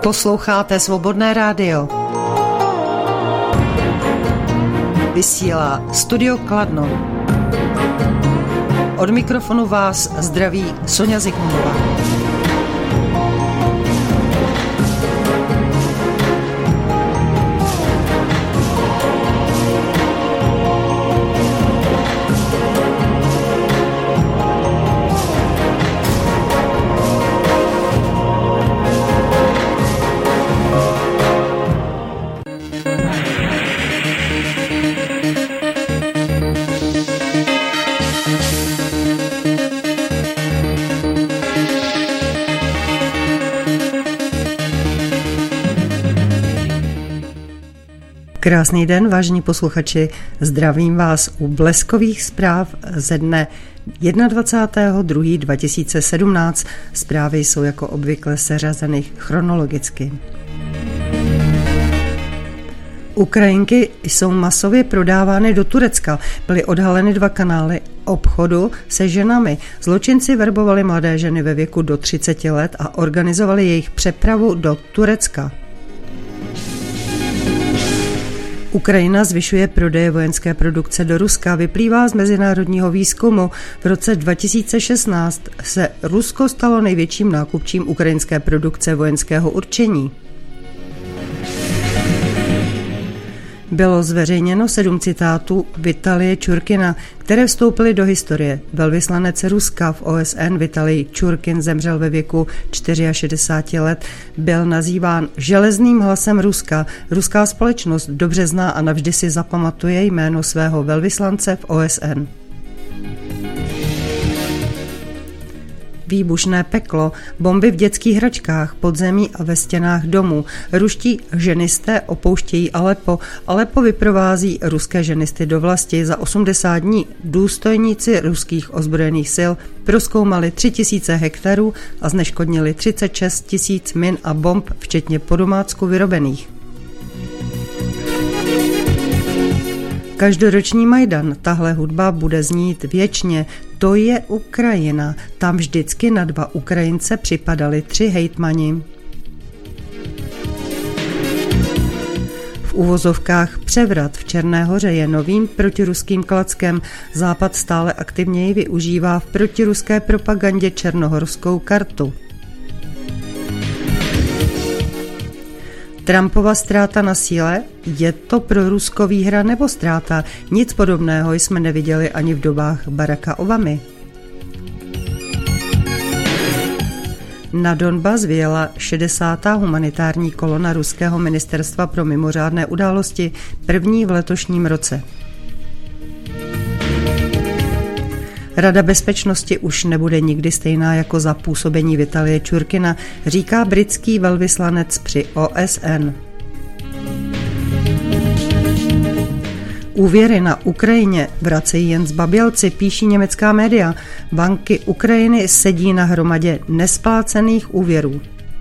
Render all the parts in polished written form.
Posloucháte Svobodné rádio. Vysílá Studio Kladno. Od mikrofonu vás zdraví Soňa Zikmundová. Krásný den, vážení posluchači, zdravím vás u bleskových zpráv ze dne 21.2.2017. Zprávy jsou jako obvykle seřazeny chronologicky. Ukrajinky jsou masově prodávány do Turecka. Byly odhaleny 2 kanály obchodu se ženami. Zločinci verbovali mladé ženy ve věku do 30 let a organizovali jejich přepravu do Turecka. Ukrajina zvyšuje prodeje vojenské produkce do Ruska. Vyplývá z mezinárodního výzkumu. V roce 2016 se Rusko stalo největším nákupčím ukrajinské produkce vojenského určení. Bylo zveřejněno 7 citátů Vitalije Čurkina, které vstoupily do historie. Velvyslanec Ruska v OSN Vitalij Čurkin zemřel ve věku 64 let. Byl nazýván železným hlasem Ruska. Ruská společnost dobře zná a navždy si zapamatuje jméno svého velvyslance v OSN. Výbušné peklo, bomby v dětských hračkách, podzemí a ve stěnách domů. Ruští ženisté opouštějí Aleppo. Aleppo vyprovází ruské ženisty do vlasti. Za 80 dní důstojníci ruských ozbrojených sil prozkoumali 3000 hektarů a zneškodnili 36 000 min a bomb, včetně po domácku vyrobených. Každoroční Majdan, tahle hudba bude znít věčně. To je Ukrajina. Tam vždycky na 2 Ukrajince připadali 3 hejtmani. V uvozovkách převrat v Černé Hoře je novým protiruským klackem. Západ stále aktivněji využívá v protiruské propagandě černohorskou kartu. Trumpova ztráta na síle? Je to pro Rusko výhra nebo ztráta? Nic podobného jsme neviděli ani v dobách Baracka Obamy. Na Donbas vyjela 60. humanitární kolona ruského ministerstva pro mimořádné události, první v letošním roce. Rada bezpečnosti už nebude nikdy stejná jako za působení Vitalije Čurkina, říká britský velvyslanec při OSN. Úvěry na Ukrajině vracejí jen zbabělci, píší německá média. Banky Ukrajiny sedí na hromadě nesplácených úvěrů.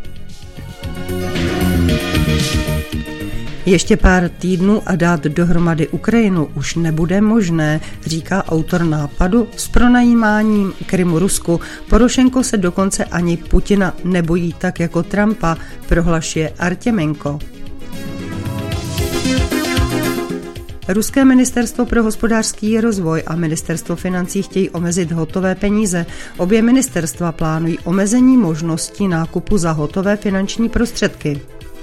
Ještě pár týdnů a dát dohromady Ukrajinu už nebude možné, říká autor nápadu s pronajímáním Krymu Rusku. Porošenko se dokonce ani Putina nebojí tak jako Trumpa, prohlašuje Artěmenko. Ruské ministerstvo pro hospodářský rozvoj a ministerstvo financí chtějí omezit hotové peníze. Obě ministerstva plánují omezení možností nákupu za hotové finanční prostředky.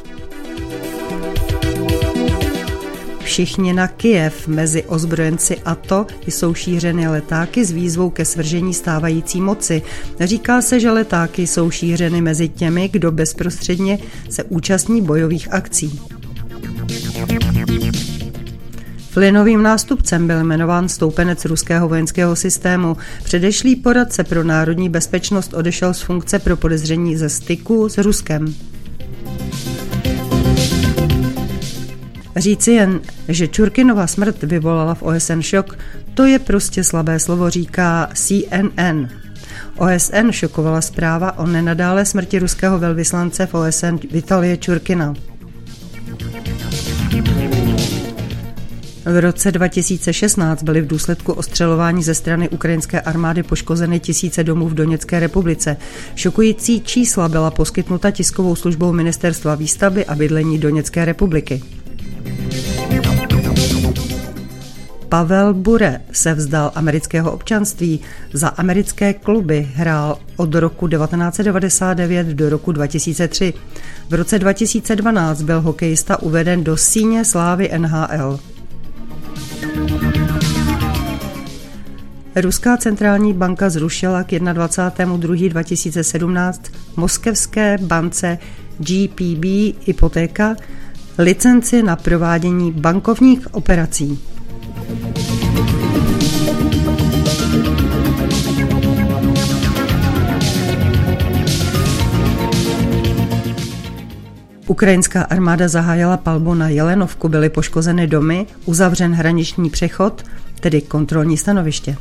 Všichni na Kyjev, mezi ozbrojenci ATO jsou šířeny letáky s výzvou ke svržení stávající moci. Říká se, že letáky jsou šířeny mezi těmi, kdo bezprostředně se účastní bojových akcí. Flynovým nástupcem byl jmenován stoupenec ruského vojenského systému. Předešlý poradce pro národní bezpečnost odešel z funkce pro podezření ze styku s Ruskem. Říci jen, že Čurkinova smrt vyvolala v OSN šok, to je prostě slabé slovo, říká CNN. OSN šokovala zpráva o nenadálé smrti ruského velvyslance v OSN Vitalije Čurkina. V roce 2016 byly v důsledku ostřelování ze strany ukrajinské armády poškozeny tisíce domů v Doněcké republice. Šokující čísla byla poskytnuta tiskovou službou Ministerstva výstavby a bydlení Doněcké republiky. Pavel Bure se vzdal amerického občanství. Za americké kluby hrál od roku 1999 do roku 2003. V roce 2012 byl hokejista uveden do síně slávy NHL. Ruská centrální banka zrušila k 21.2.2017 moskevské bance GPB Hypotéka licenci na provádění bankovních operací. Ukrajinská armáda zahájila palbu na Jelenovku, byly poškozeny domy, uzavřen hraniční přechod, tedy kontrolní stanoviště.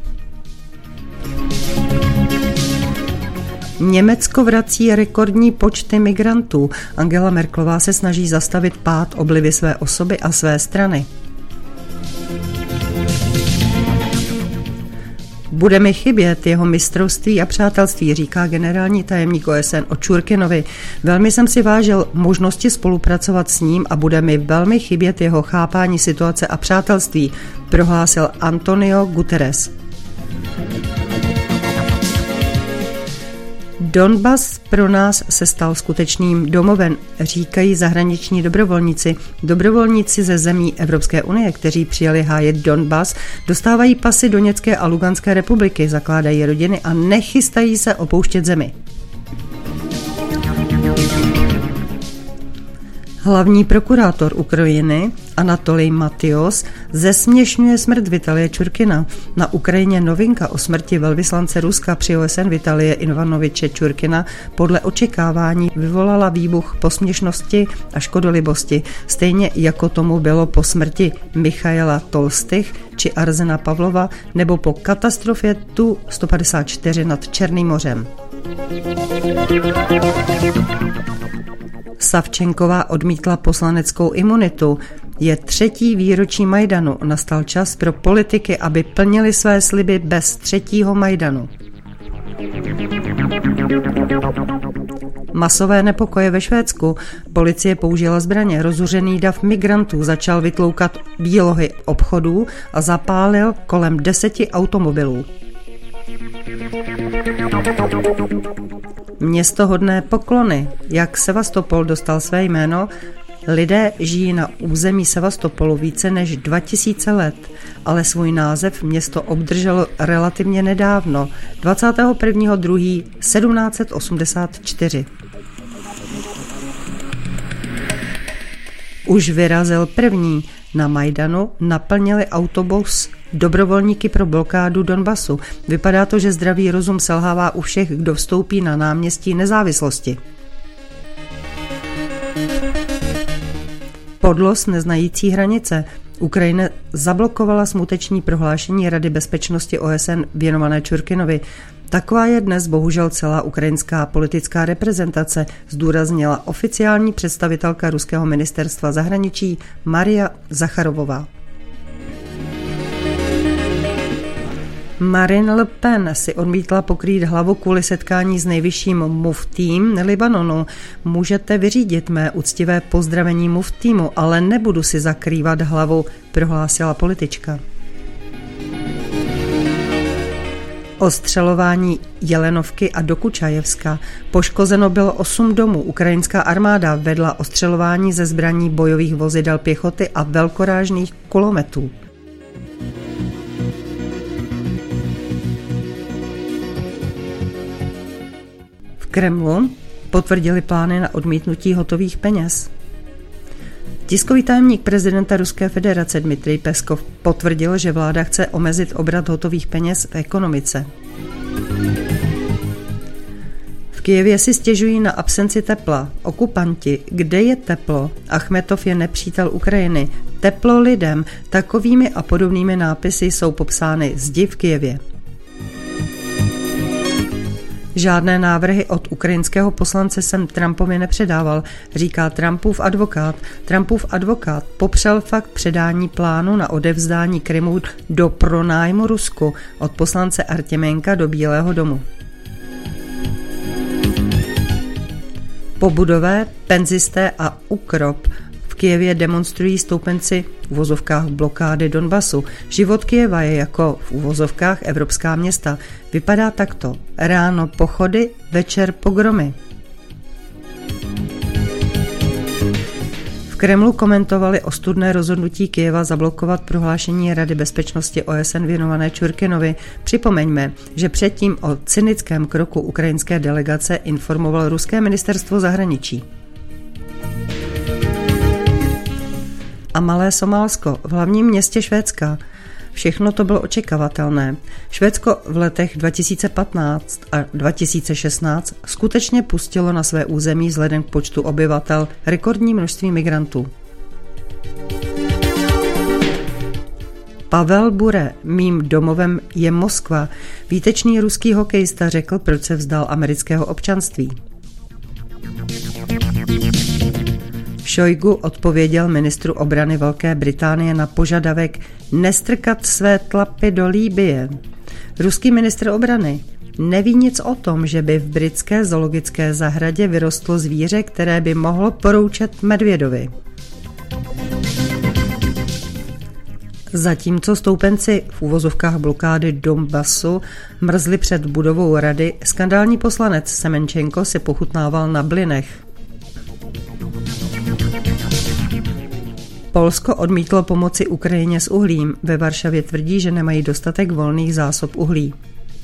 Německo vrací rekordní počty migrantů. Angela Merkelová se snaží zastavit pád oblivy své osoby a své strany. Bude mi chybět jeho mistrovství a přátelství, říká generální tajemník OSN o Čurkinovi. Velmi jsem si vážil možnosti spolupracovat s ním a bude mi velmi chybět jeho chápání situace a přátelství, prohlásil Antonio Guterres. Donbas pro nás se stal skutečným domovem, říkají zahraniční dobrovolníci. Dobrovolníci ze zemí Evropské unie, kteří přijeli hájit Donbas, dostávají pasy Doněcké a Luganské republiky, zakládají rodiny a nechystají se opouštět zemi. Hlavní prokurátor Ukrajiny Anatolij Matyos zesměšňuje smrt Vitalie Čurkina. Na Ukrajině novinka o smrti velvyslance Ruska při OSN Vitalie Ivanoviče Čurkina podle očekávání vyvolala výbuch posměšnosti a škodolibosti, stejně jako tomu bylo po smrti Michaila Tolstych či Arzena Pavlova nebo po katastrofě Tu-154 nad Černým mořem. Savčenková odmítla poslaneckou imunitu. Je 3. výročí Majdanu. Nastal čas pro politiky, aby plnili své sliby bez 3. Majdanu. Masové nepokoje ve Švédsku. Policie použila zbraně. Rozuřený dav migrantů začal vytloukat výlohy obchodů a zapálil kolem 10 automobilů. Město hodné poklony. Jak Sevastopol dostal své jméno? Lidé žijí na území Sevastopolu více než 2000 let, ale svůj název město obdrželo relativně nedávno, 21.2.1784. Už vyrazil první. Na Majdanu naplnili autobus dobrovolníky pro blokádu Donbasu. Vypadá to, že zdravý rozum selhává u všech, kdo vstoupí na náměstí nezávislosti. Podlost neznající hranice. Ukrajina zablokovala smuteční prohlášení Rady bezpečnosti OSN věnované Čurkinovi. Taková je dnes bohužel celá ukrajinská politická reprezentace, zdůraznila oficiální představitelka ruského ministerstva zahraničí Maria Zacharovová. Marine Le Pen si odmítla pokrýt hlavu kvůli setkání s nejvyšším muftím Libanonu. Můžete vyřídit mé úctivé pozdravení muftímu, ale nebudu si zakrývat hlavu, prohlásila politička. Ostřelování Jelenovky a Dokučajevska. Poškozeno bylo 8 domů. Ukrajinská armáda vedla ostřelování ze zbraní bojových vozidel pěchoty a velkorážných kulometů. V Kremlu potvrdili plány na odmítnutí hotových peněz. Tiskový tajemník prezidenta Ruské federace Dmitrij Peskov potvrdil, že vláda chce omezit obrat hotových peněz v ekonomice. V Kyjevě si stěžují na absenci tepla. Okupanti, kde je teplo? Achmetov je nepřítel Ukrajiny. Teplo lidem. Takovými a podobnými nápisy jsou popsány zdi v Kyjevě. Žádné návrhy od ukrajinského poslance jsem Trumpovi nepředával, říká Trumpův advokát. Trumpův advokát popřel fakt předání plánu na odevzdání Krymu do pronájmu Rusku od poslance Artěmenka do Bílého domu. Pobudové, penzisté a Ukrop v Kyjevě demonstrují stoupenci v uvozovkách blokády Donbasu. Život Kyjeva je jako v uvozovkách evropská města. Vypadá takto. Ráno pochody, večer pogromy. V Kremlu komentovali ostudné rozhodnutí Kyjeva zablokovat prohlášení Rady bezpečnosti OSN věnované Čurkinovi. Připomeňme, že předtím o cynickém kroku ukrajinské delegace informoval ruské ministerstvo zahraničí. A malé Somálsko v hlavním městě Švédska. Všechno to bylo očekávatelné. Švédsko v letech 2015 a 2016 skutečně pustilo na své území vzhledem k počtu obyvatel rekordní množství migrantů. Pavel Bure, mým domovem je Moskva. Výtečný ruský hokejista řekl, proč se vzdal amerického občanství. Šojgu odpověděl ministru obrany Velké Británie na požadavek nestrkat své tlapy do Libye. Ruský ministr obrany neví nic o tom, že by v britské zoologické zahradě vyrostlo zvíře, které by mohlo poroučet medvědovi. Zatímco stoupenci v uvozovkách blokády Donbasu mrzli před budovou rady, skandální poslanec Semenčenko si pochutnával na blynech. Polsko odmítlo pomoci Ukrajině s uhlím. Ve Varšavě tvrdí, že nemají dostatek volných zásob uhlí.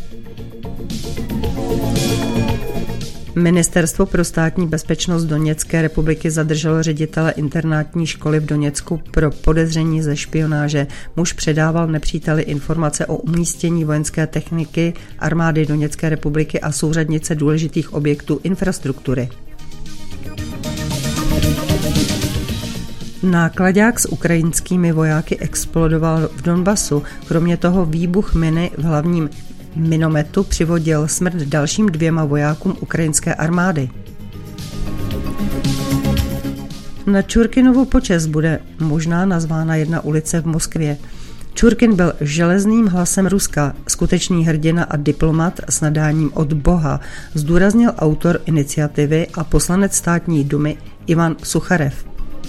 Ministerstvo pro státní bezpečnost Doněcké republiky zadrželo ředitele internátní školy v Doněcku pro podezření ze špionáže. Muž předával nepříteli informace o umístění vojenské techniky armády Doněcké republiky a souřadnice důležitých objektů infrastruktury. Náklaďák s ukrajinskými vojáky explodoval v Donbasu. Kromě toho výbuch miny v hlavním minometu přivodil smrt dalším 2 vojákům ukrajinské armády. Na Čurkinovu počest bude možná nazvána jedna ulice v Moskvě. Čurkin byl železným hlasem Ruska, skutečný hrdina a diplomat s nadáním od Boha, zdůraznil autor iniciativy a poslanec státní dumy Ivan Sucharev.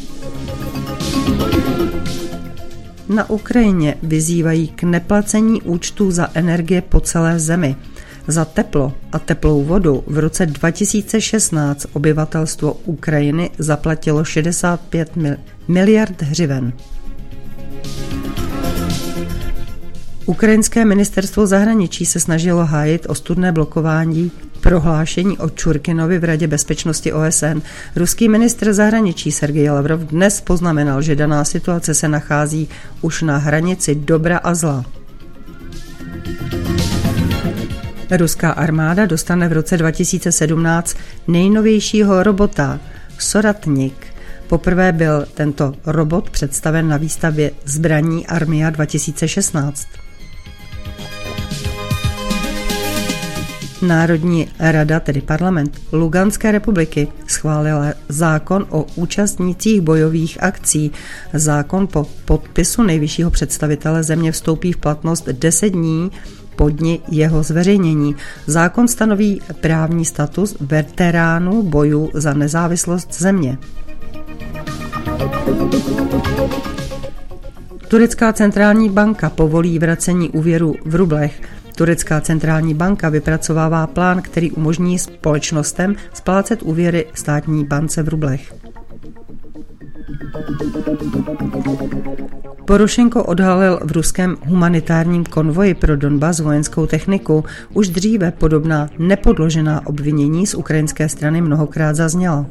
Na Ukrajině vyzývají k neplacení účtů za energie po celé zemi. Za teplo a teplou vodu v roce 2016 obyvatelstvo Ukrajiny zaplatilo 65 miliard hřiven. Ukrajinské ministerstvo zahraničí se snažilo hájit ostudné blokování prohlášení o Čurkinovi v Radě bezpečnosti OSN. Ruský ministr zahraničí Sergej Lavrov dnes poznamenal, že daná situace se nachází už na hranici dobra a zla. Ruská armáda dostane v roce 2017 nejnovějšího robota Soratnik. Poprvé byl tento robot představen na výstavě zbraní Armia 2016. Národní rada, tedy parlament Luganské republiky, schválila zákon o účastnících bojových akcí. Zákon po podpisu nejvyššího představitele země vstoupí v platnost 10 dní po dni jeho zveřejnění. Zákon stanoví právní status veteránů bojů za nezávislost země. Turecká centrální banka povolí vracení úvěru v rublech. Turecká centrální banka vypracovává plán, který umožní společnostem splácet úvěry státní bance v rublech. Porošenko odhalil v ruském humanitárním konvoji pro Donbas vojenskou techniku. Už dříve podobná nepodložená obvinění z ukrajinské strany mnohokrát zazněla.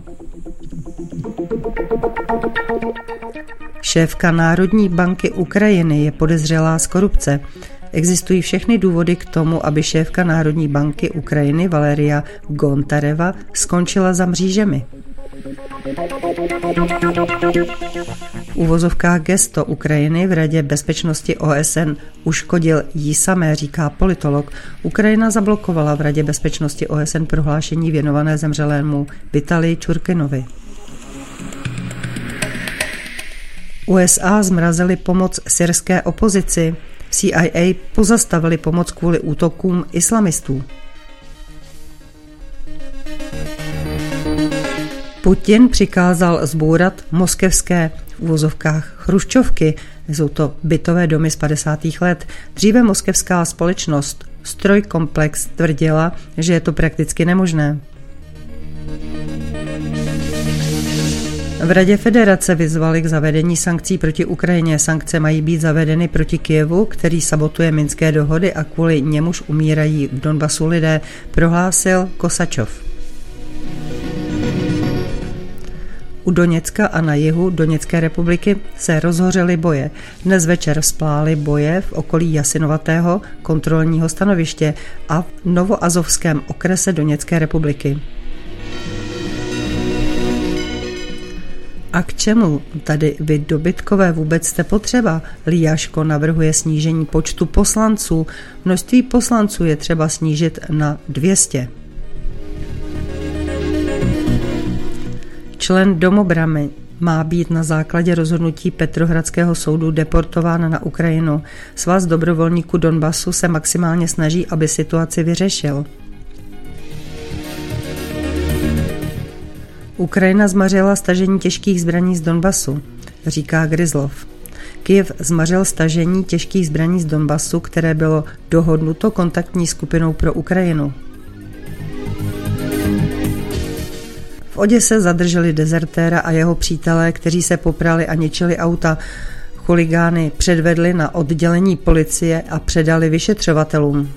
Šéfka Národní banky Ukrajiny je podezřelá z korupce. Existují všechny důvody k tomu, aby šéfka Národní banky Ukrajiny Valeria Gontareva skončila za mřížemi. V uvozovkách gesto Ukrajiny v Radě bezpečnosti OSN uškodil jí samé, říká politolog. Ukrajina zablokovala v Radě bezpečnosti OSN prohlášení věnované zemřelému Vitalii Čurkinovi. USA zmrazily pomoc syrské opozici. CIA pozastavili pomoc kvůli útokům islamistů. Putin přikázal zbourat moskevské v uvozovkách chruščovky, jsou to bytové domy z 50. let. Dříve moskevská společnost Strojkomplex tvrdila, že je to prakticky nemožné. V Radě federace vyzvali k zavedení sankcí proti Ukrajině. Sankce mají být zavedeny proti Kyjevu, který sabotuje minské dohody a kvůli němuž umírají v Donbasu lidé, prohlásil Kosačov. U Doněcka a na jihu Doněcké republiky se rozhořely boje. Dnes večer splály boje v okolí Jasinovatého kontrolního stanoviště a v Novoazovském okrese Doněcké republiky. A k čemu tady vy dobytkové vůbec jste potřeba? Líjaško navrhuje snížení počtu poslanců. Množství poslanců je třeba snížit na 200. Člen domobrany má být na základě rozhodnutí Petrohradského soudu deportován na Ukrajinu. Svaz dobrovolníků Donbasu se maximálně snaží, aby situaci vyřešil. Ukrajina zmařila stažení těžkých zbraní z Donbasu, říká Gryzlov. Kyjev zmařil stažení těžkých zbraní z Donbasu, které bylo dohodnuto kontaktní skupinou pro Ukrajinu. V Oděse zadrželi dezertéra a jeho přítele, kteří se poprali a ničili auta. Chuligány předvedli na oddělení policie a předali vyšetřovatelům.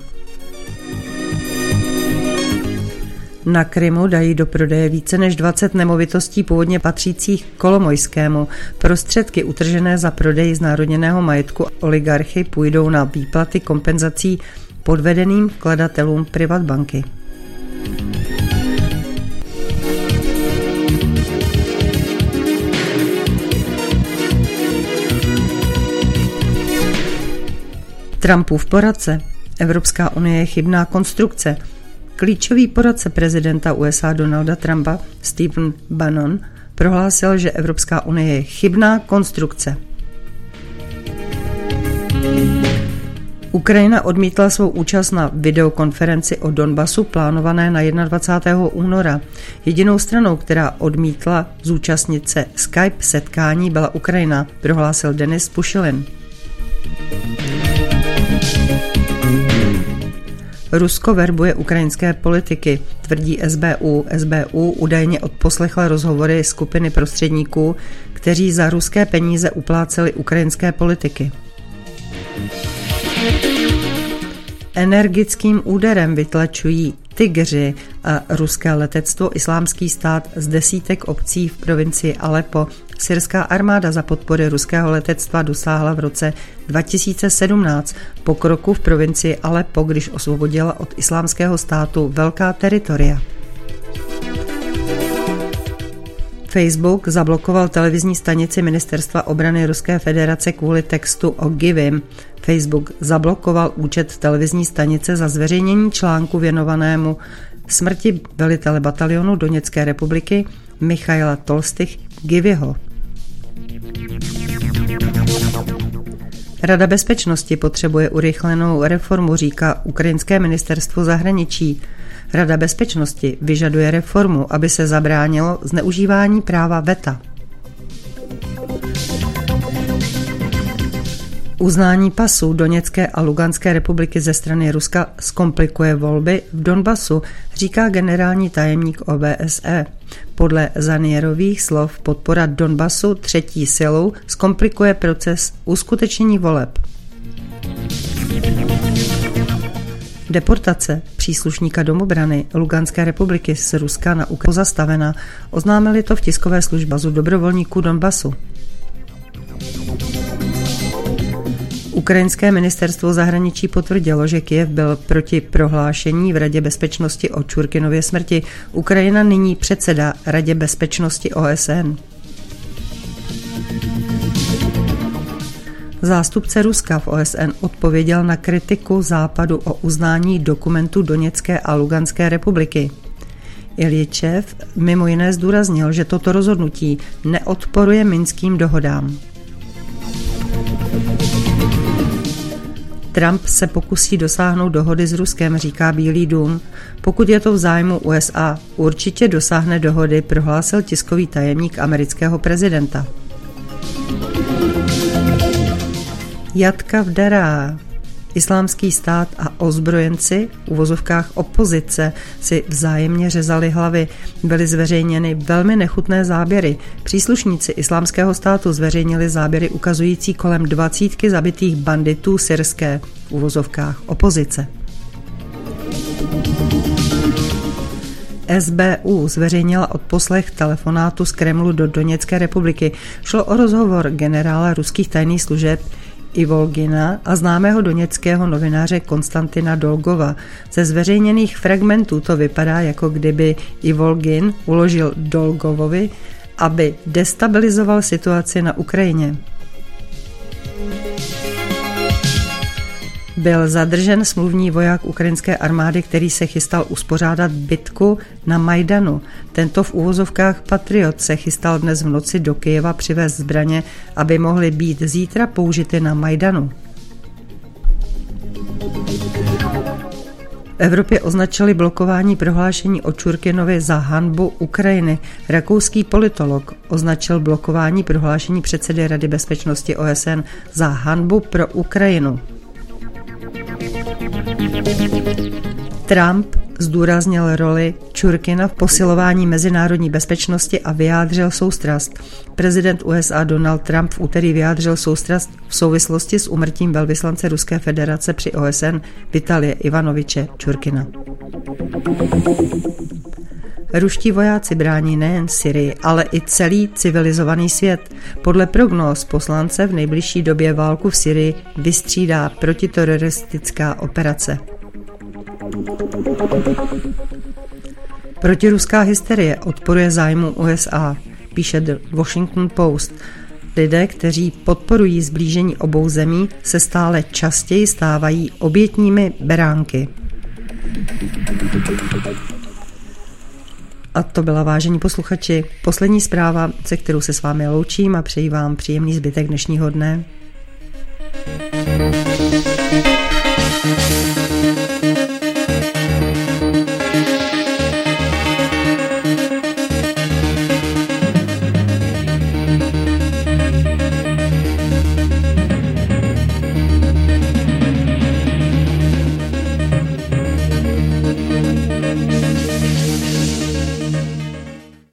Na Krymu dají do prodeje více než 20 nemovitostí původně patřících Kolomojskému. Prostředky utržené za prodej znárodněného majetku oligarchy půjdou na výplaty kompenzací podvedeným vkladatelům Privatbanky. Trumpův poradce. Evropská unie je chybná konstrukce. Klíčový poradce prezidenta USA Donalda Trumpa Stephen Bannon prohlásil, že Evropská unie je chybná konstrukce. Ukrajina odmítla svou účast na videokonferenci o Donbasu plánované na 21. února. Jedinou stranou, která odmítla zúčastnit se Skype setkání, byla Ukrajina, prohlásil Denis Pušilin. Rusko verbuje ukrajinské politiky, tvrdí SBU. SBU údajně odposlechla rozhovory skupiny prostředníků, kteří za ruské peníze upláceli ukrajinské politiky. Energickým úderem vytlačují Tygři a ruské letectvo Islámský stát z desítek obcí v provincii Aleppo. Syrská armáda za podpory ruského letectva dosáhla v roce 2017 pokroku v provincii Aleppo, když osvobodila od Islámského státu velká teritoria. Facebook zablokoval televizní stanici Ministerstva obrany Ruské federace kvůli textu o Givim. Facebook zablokoval účet televizní stanice za zveřejnění článku věnovanému smrti velitele batalionu Doněcké republiky Michaila Tolstych Giviho. Rada bezpečnosti potřebuje urychlenou reformu, říká ukrajinské ministerstvo zahraničí. Rada bezpečnosti vyžaduje reformu, aby se zabránilo zneužívání práva veta. Uznání pasů Doněcké a Luganské republiky ze strany Ruska zkomplikuje volby v Donbasu, říká generální tajemník OBSE. Podle Zanierových slov podpora Donbasu třetí silou zkomplikuje proces uskutečnění voleb. Deportace příslušníka domobrany Luganské republiky z Ruska na Ukrajinu pozastavena, oznámili to v tiskové službě dobrovolníků Donbasu. Ukrajinské ministerstvo zahraničí potvrdilo, že Kyjev byl proti prohlášení v Radě bezpečnosti o Čurkinově smrti. Ukrajina nyní předsedá Radě bezpečnosti OSN. Zástupce Ruska v OSN odpověděl na kritiku Západu o uznání dokumentů Doněcké a Luganské republiky. Iljičev mimo jiné zdůraznil, že toto rozhodnutí neodporuje minským dohodám. Trump se pokusí dosáhnout dohody s Ruskem, říká Bílý dům. Pokud je to v zájmu USA, určitě dosáhne dohody, prohlásil tiskový tajemník amerického prezidenta. Jatka v Dará. Islámský stát a ozbrojenci, v uvozovkách opozice, si vzájemně řezali hlavy. Byly zveřejněny velmi nechutné záběry. Příslušníci Islámského státu zveřejnili záběry ukazující kolem 20 zabitých banditů syrské, v uvozovkách opozice. SBU zveřejnila odposlech telefonátu z Kremlu do Doněcké republiky. Šlo o rozhovor generála ruských tajných služeb Ivolgina a známého doněckého novináře Konstantina Dolgova. Ze zveřejněných fragmentů to vypadá, jako kdyby Ivolgin uložil Dolgovovi, aby destabilizoval situaci na Ukrajině. Byl zadržen smluvní voják ukrajinské armády, který se chystal uspořádat bitku na Majdanu. Tento v uvozovkách patriot se chystal dnes v noci do Kyjeva přivést zbraně, aby mohly být zítra použity na Majdanu. V Evropě označili blokování prohlášení o Čurkinovi za hanbu Ukrajiny. Rakouský politolog označil blokování prohlášení předsedy Rady bezpečnosti OSN za hanbu pro Ukrajinu. Trump zdůraznil roli Čurkina v posilování mezinárodní bezpečnosti a vyjádřil soustrast. Prezident USA Donald Trump v úterý vyjádřil soustrast v souvislosti s úmrtím velvyslance Ruské federace při OSN Vitalije Ivanoviče Čurkina. Ruští vojáci brání nejen Syrii, ale i celý civilizovaný svět. Podle prognóz poslance v nejbližší době válku v Syrii vystřídá protiteroristická operace. Protiruská hysterie odporuje zájmu USA, píše The Washington Post. Lidé, kteří podporují sblížení obou zemí, se stále častěji stávají obětními beránky. A to byla, vážení posluchači, poslední zpráva, se kterou se s vámi loučím a přeji vám příjemný zbytek dnešního dne.